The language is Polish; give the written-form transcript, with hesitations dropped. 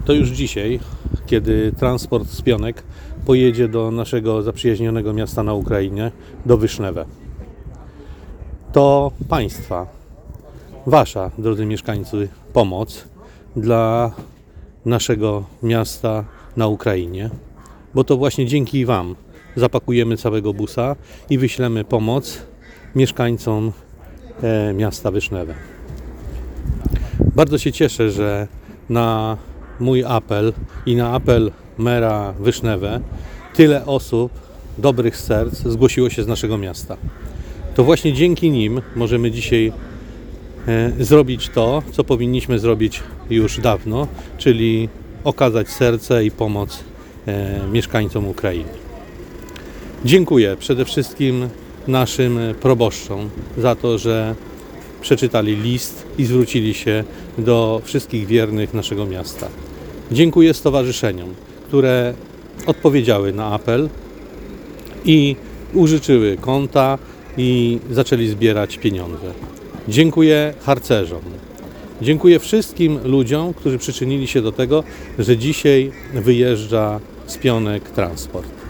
To już dzisiaj, kiedy transport z Pionek pojedzie do naszego zaprzyjaźnionego miasta na Ukrainie, do Wysznewe. To Państwa, Wasza, drodzy mieszkańcy, pomoc dla naszego miasta na Ukrainie, bo to właśnie dzięki Wam zapakujemy całego busa i wyślemy pomoc mieszkańcom miasta Wysznewe. Bardzo się cieszę, że na mój apel i na apel mera Wysznewe tyle osób, dobrych serc zgłosiło się z naszego miasta. To właśnie dzięki nim możemy dzisiaj zrobić to, co powinniśmy zrobić już dawno, czyli okazać serce i pomoc mieszkańcom Ukrainy. Dziękuję przede wszystkim naszym proboszczom za to, że przeczytali list i zwrócili się do wszystkich wiernych naszego miasta. Dziękuję stowarzyszeniom, które odpowiedziały na apel i użyczyły konta i zaczęli zbierać pieniądze. Dziękuję harcerzom. Dziękuję wszystkim ludziom, którzy przyczynili się do tego, że dzisiaj wyjeżdża z Pionek transport.